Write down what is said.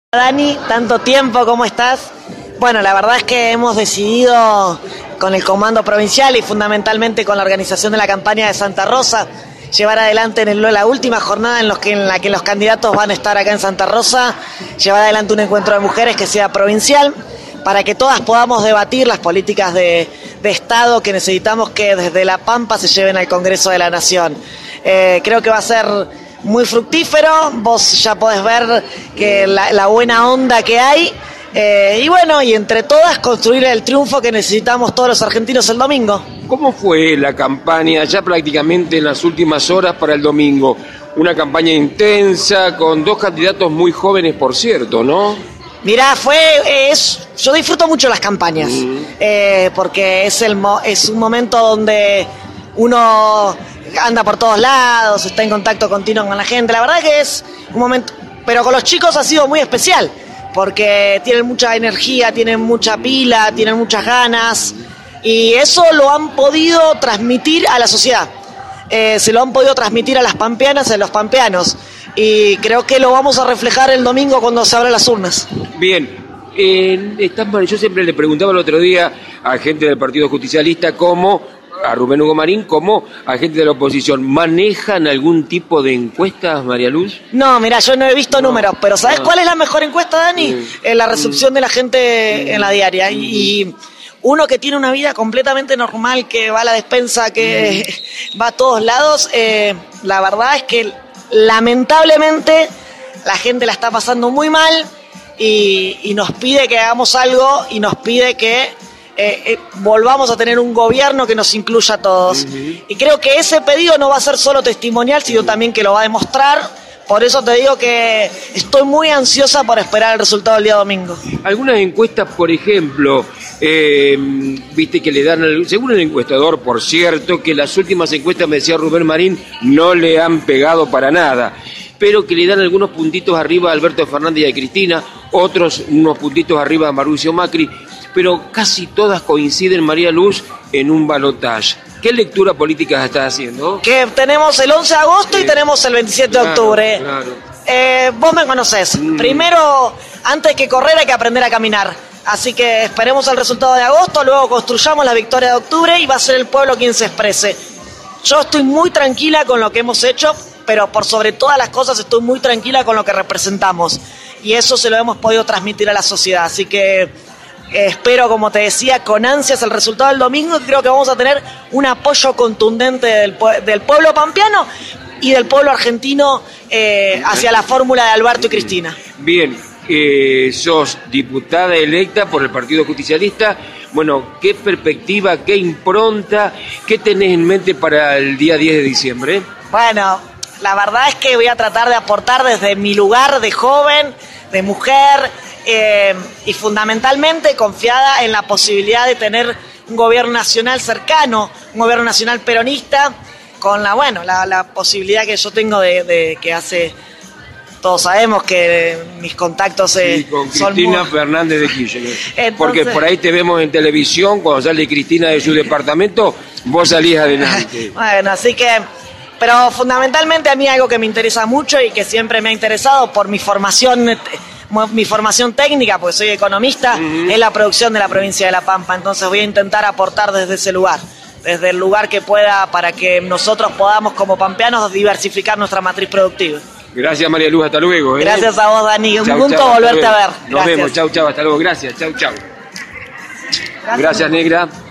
Dani, tanto tiempo, ¿cómo estás? Bueno, la verdad es que hemos decidido con el comando provincial y fundamentalmente con la organización de la campaña de Santa Rosa llevar adelante la última jornada en la que los candidatos van a estar acá en Santa Rosa, llevar adelante un encuentro de mujeres que sea provincial para que todas podamos debatir las políticas de Estado que necesitamos que desde La Pampa se lleven al Congreso de la Nación. Creo que va a ser muy fructífero, vos ya podés ver que la buena onda que hay, y bueno, y entre todas construir el triunfo que necesitamos todos los argentinos el domingo. ¿Cómo fue la campaña ya prácticamente en las últimas horas para el domingo? Una campaña intensa, con dos candidatos muy jóvenes, por cierto, ¿no? Mirá, yo disfruto mucho las campañas, porque es un momento donde uno anda por todos lados, está en contacto continuo con la gente. La verdad que es un momento, pero con los chicos ha sido muy especial, porque tienen mucha energía, tienen mucha pila, tienen muchas ganas, y eso lo han podido transmitir a la sociedad. Se lo han podido transmitir a las pampeanas y a los pampeanos, y creo que lo vamos a reflejar el domingo cuando se abran las urnas. Bien. Yo siempre le preguntaba el otro día a gente del Partido Justicialista a Rubén Hugo Marín, como a gente de la oposición, ¿manejan algún tipo de encuestas, María Luz? No, mira, yo no he visto números, pero ¿sabes cuál es la mejor encuesta, Dani? La recepción de la gente en la diaria. Y uno que tiene una vida completamente normal, que va a la despensa, que va a todos lados, la verdad es que lamentablemente la gente la está pasando muy mal y nos pide que hagamos algo y nos pide que volvamos a tener un gobierno que nos incluya a todos. Y creo que ese pedido no va a ser solo testimonial, sino también que lo va a demostrar. Por eso te digo que estoy muy ansiosa por esperar el resultado del día domingo. Algunas encuestas, por ejemplo, viste que le dan, según el encuestador, por cierto, que las últimas encuestas, me decía Rubén Marín, no le han pegado para nada, pero que le dan algunos puntitos arriba a Alberto Fernández y a Cristina, otros unos puntitos arriba a Mauricio Macri, pero casi todas coinciden, María Luz, en un balotaje. ¿Qué lectura política estás haciendo? Que tenemos el 11 de agosto y tenemos el 27 de octubre. Claro. Vos me conocés. Primero, antes que correr hay que aprender a caminar. Así que esperemos el resultado de agosto, luego construyamos la victoria de octubre y va a ser el pueblo quien se exprese. Yo estoy muy tranquila con lo que hemos hecho, pero por sobre todas las cosas estoy muy tranquila con lo que representamos. Y eso se lo hemos podido transmitir a la sociedad. Así que espero, como te decía, con ansias el resultado del domingo, y creo que vamos a tener un apoyo contundente del pueblo pampeano y del pueblo argentino hacia la fórmula de Alberto y Cristina. Bien, sos diputada electa por el Partido Justicialista. Bueno, ¿qué perspectiva, qué impronta, qué tenés en mente para el día 10 de diciembre? Bueno, la verdad es que voy a tratar de aportar desde mi lugar de joven, de mujer, y fundamentalmente confiada en la posibilidad de tener un gobierno nacional cercano, un gobierno nacional peronista, con la posibilidad que yo tengo de que hace, todos sabemos que mis contactos con son Cristina muy... Fernández de Kirchner. Entonces, porque por ahí te vemos en televisión, cuando sale Cristina de su departamento, vos salís adelante. Bueno, así que, pero fundamentalmente a mí algo que me interesa mucho y que siempre me ha interesado por mi formación técnica, porque soy economista, es la producción de la provincia de La Pampa. Entonces voy a intentar aportar desde ese lugar, desde el lugar que pueda, para que nosotros podamos como pampeanos diversificar nuestra matriz productiva. Gracias, María Luz, hasta luego. Gracias a vos, Dani, un chau, gusto chau, volverte a ver. Nos vemos, chau, hasta luego, gracias, chau. Gracias, negra.